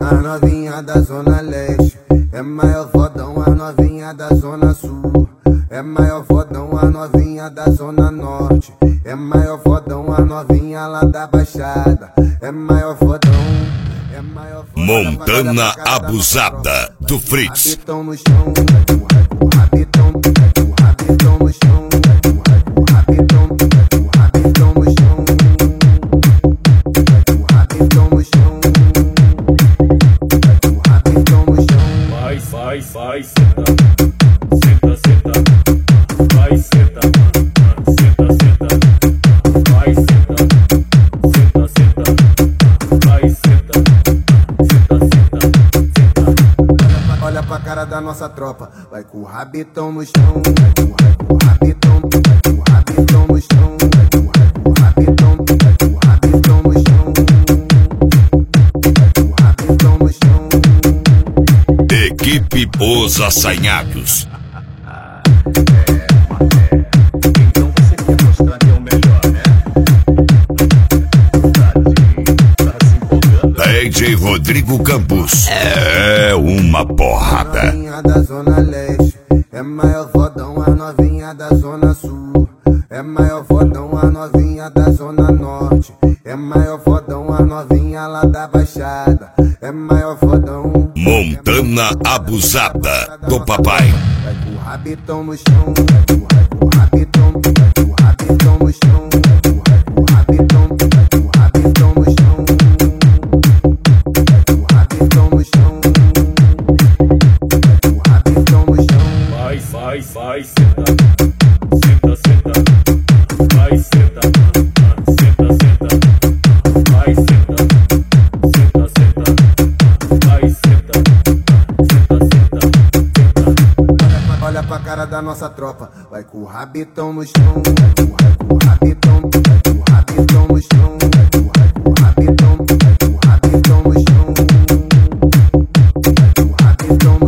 as novinha da zona leste. É maior fodão as novinha da zona sul. É maior fodão as novinha da zona norte. É maior fodão as novinha lá da baixada. É maior fodão. Montana Abusada do Fritz. Rabitão no chão, rabitão no chão, rabitão no chão, rabitão no chão, rabitão no chão. Vai, senta, senta, senta, vai, senta, senta, senta, vai, senta, senta, senta, vai, senta, senta, senta, senta. Olha pra cara da nossa tropa, vai com o rabitão no chão, vai com o rabitão no chão, vai com o rabitão no chão, vai com o rabitão no chão. Equipe Os Assanhados. Então você quer mostrar que é o melhor, né? Tá se empolgando? DJ Rodrigo Campos. É uma porrada. Novinha da zona leste, é maior fodão as novinha da zona sul. É maior fodão as novinha da zona norte. É maior fodão as novinha lá da baixada. É maior fodão. Montana Abusada do papai. Vai com o rabitão no chão, vai com o rabitão no chão, vai com o rabitão no chão, vai com o rabitão no chão, vai com o rabitão no chão. Vai, senta, senta, senta, vai, senta, senta, senta, vai, senta, senta, senta, vai, senta, senta, senta, senta. Olha pra cara da nossa tropa, vai com o rabitão no chão, vai com o rabitão no chão, vai com o rabitão no chão, vai com o rabitão no